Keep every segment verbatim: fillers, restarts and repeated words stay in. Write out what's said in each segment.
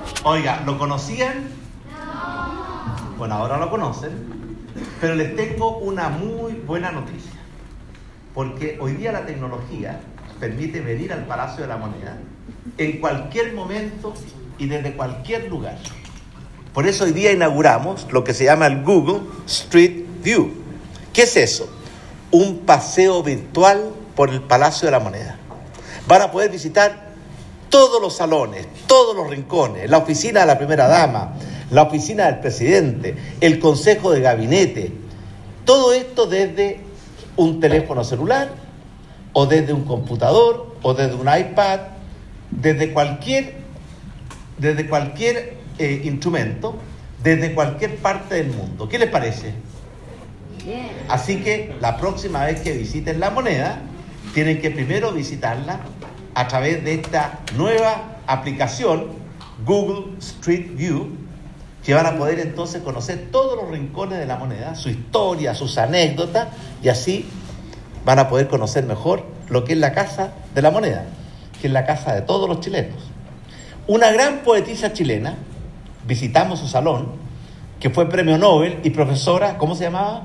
Oiga, ¿lo conocían? Bueno, ahora lo conocen, pero les tengo una muy buena noticia, porque hoy día la tecnología permite venir al Palacio de la Moneda en cualquier momento y desde cualquier lugar. Por eso hoy día inauguramos lo que se llama el Google Street View. ¿Qué es eso? Un paseo virtual por el Palacio de la Moneda. Van a poder visitar todos los salones, todos los rincones, la oficina de la primera dama, la oficina del presidente, el consejo de gabinete. Todo esto desde un teléfono celular, o desde un computador, o desde un iPad, desde cualquier, desde cualquier eh, instrumento, desde cualquier parte del mundo. ¿Qué les parece? Bien. Así que la próxima vez que visiten la Moneda, tienen que primero visitarla a través de esta nueva aplicación, Google Street View, que van a poder entonces conocer todos los rincones de la Moneda, su historia, sus anécdotas, y así van a poder conocer mejor lo que es la Casa de la Moneda, que es la casa de todos los chilenos. Una gran poetisa chilena, visitamos su salón, que fue premio Nobel y profesora, ¿cómo se llamaba?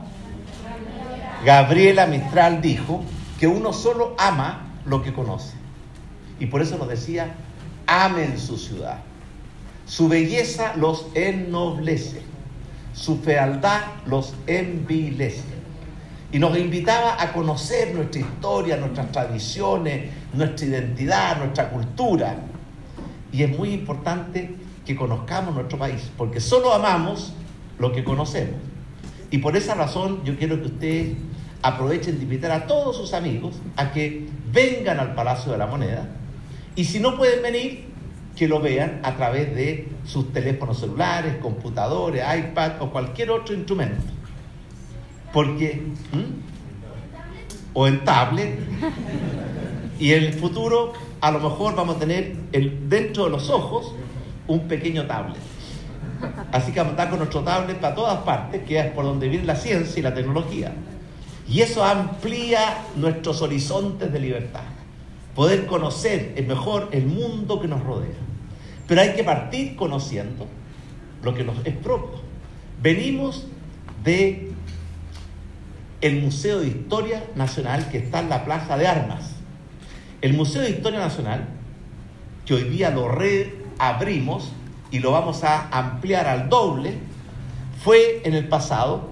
Gabriela Mistral dijo que uno solo ama lo que conoce. Y por eso nos decía, amen su ciudad. Su belleza los ennoblece, su fealdad los envilece. Y nos invitaba a conocer nuestra historia, nuestras tradiciones, nuestra identidad, nuestra cultura. Y es muy importante que conozcamos nuestro país, porque solo amamos lo que conocemos. Y por esa razón yo quiero que ustedes aprovechen de invitar a todos sus amigos a que vengan al Palacio de la Moneda, y si no pueden venir, que lo vean a través de sus teléfonos celulares, computadores, iPad o cualquier otro instrumento. Porque, ¿hmm? o en tablet, y en el futuro a lo mejor vamos a tener el, dentro de los ojos un pequeño tablet. Así que vamos a andar con nuestro tablet para todas partes, que es por donde viene la ciencia y la tecnología. Y eso amplía nuestros horizontes de libertad. Poder conocer mejor el mundo que nos rodea. Pero hay que partir conociendo lo que nos es propio. Venimos de el Museo de Historia Nacional, que está en la Plaza de Armas. El Museo de Historia Nacional, que hoy día lo reabrimos y lo vamos a ampliar al doble, fue en el pasado,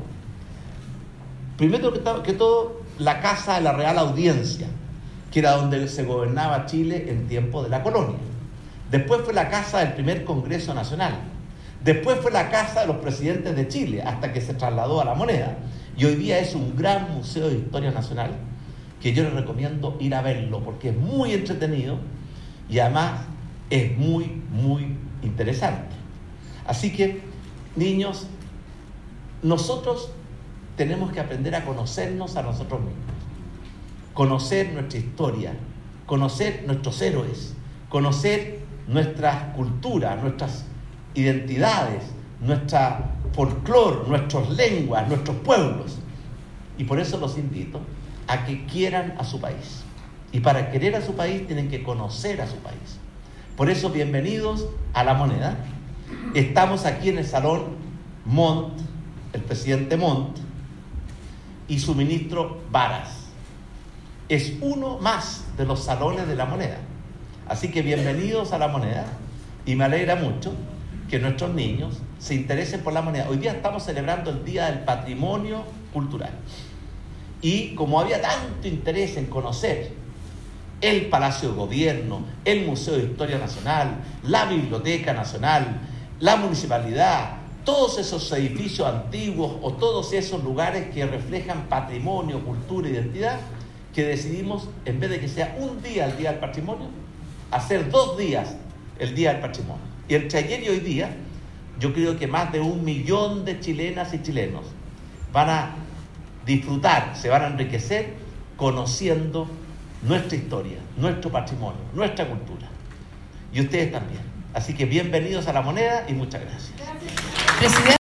primero que todo, la Casa de la Real Audiencia, que era donde se gobernaba Chile en tiempo de la colonia. Después fue la casa del primer Congreso Nacional. Después fue la casa de los presidentes de Chile, hasta que se trasladó a la Moneda. Y hoy día es un gran museo de historia nacional, que yo les recomiendo ir a verlo, porque es muy entretenido y además es muy, muy interesante. Así que, niños, nosotros tenemos que aprender a conocernos a nosotros mismos. Conocer nuestra historia, conocer nuestros héroes, conocer nuestras culturas, nuestras identidades, nuestra folclore, nuestras lenguas, nuestros pueblos. Y por eso los invito a que quieran a su país. Y para querer a su país tienen que conocer a su país. Por eso, bienvenidos a la Moneda. Estamos aquí en el Salón Montt, el presidente Montt y su ministro Varas. Es uno más de los salones de la Moneda. Así que bienvenidos a la Moneda, y me alegra mucho que nuestros niños se interesen por la Moneda. Hoy día estamos celebrando el Día del Patrimonio Cultural. Y como había tanto interés en conocer el Palacio de Gobierno, el Museo de Historia Nacional, la Biblioteca Nacional, la Municipalidad, todos esos edificios antiguos o todos esos lugares que reflejan patrimonio, cultura, identidad, que decidimos, en vez de que sea un día el Día del Patrimonio, hacer dos días el Día del Patrimonio. Y entre ayer y hoy día, yo creo que más de un millón de chilenas y chilenos van a disfrutar, se van a enriquecer conociendo nuestra historia, nuestro patrimonio, nuestra cultura. Y ustedes también. Así que bienvenidos a la Moneda y muchas gracias. Presidente.